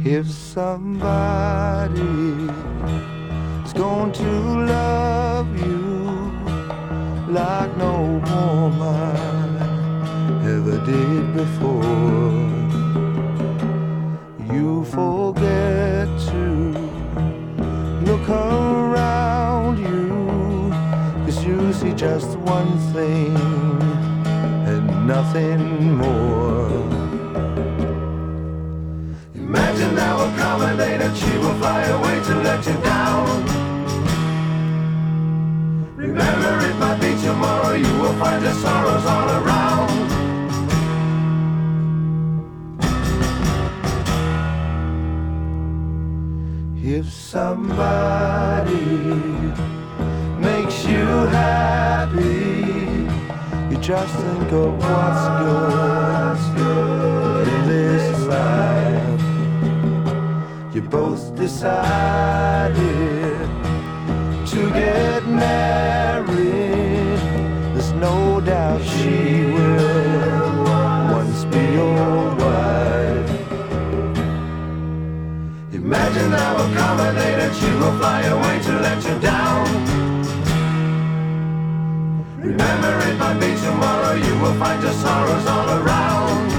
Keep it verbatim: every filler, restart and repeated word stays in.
If somebody is going to love you like no woman ever did before, you forget to look around you, 'cause you see just one thing and nothing more. Imagine there will come a day that she will fly away to let you down. Remember, it might be tomorrow, you will find your sorrows all around. If somebody makes you happy, you just think of what's good in this life. You both decided to get married. There's no doubt she will once be your wife. Imagine there will come a day that she will fly away to let you down. Remember, it might be tomorrow, you will find your sorrows all around.